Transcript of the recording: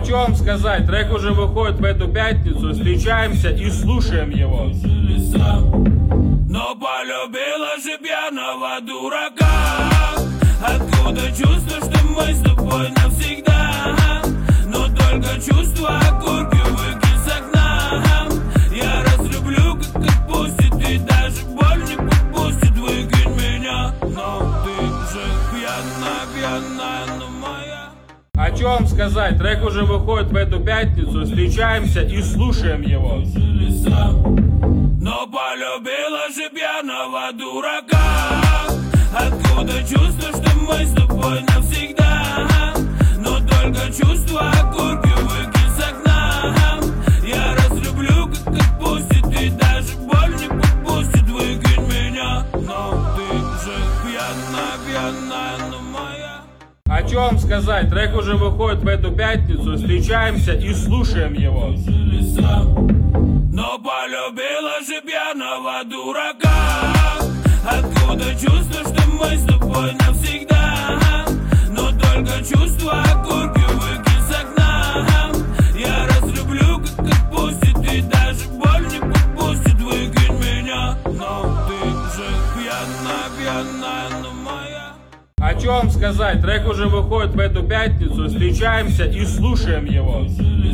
что вам сказать, трек уже выходит в эту пятницу, встречаемся и слушаем его. Но полюбила же пьяного дурака. Откуда чувство, что мы с тобой навсегда? Но только чувство окурки выкинь с окна. Я разлюблю, как отпустит, и даже боль не подпустит. Выкинь меня, но ты же пьяная, но моя. А что вам сказать, трек уже выходит в эту пятницу, встречаемся и слушаем его. Но полюбила же пьяного дурака. Откуда чувство, что мы с тобой навсегда? Но только чувство окурки выкинь с окна. Я разлюблю, как отпустит, и даже боль не подпустит. Выкинь меня, но ты же пьяная, но моя. А что вам сказать, трек уже выходит в эту пятницу, встречаемся и слушаем его. Но полюбила же пьяного дурака. Откуда чувство, что мы с тобой навсегда? Но только чувство окурки выкинь с окна. Я разлюблю, как отпустит, и даже боль не подпустит. Выкинь меня, но ты же пьяная, но моя. А что вам сказать, трек уже выходит в эту пятницу, встречаемся и слушаем его.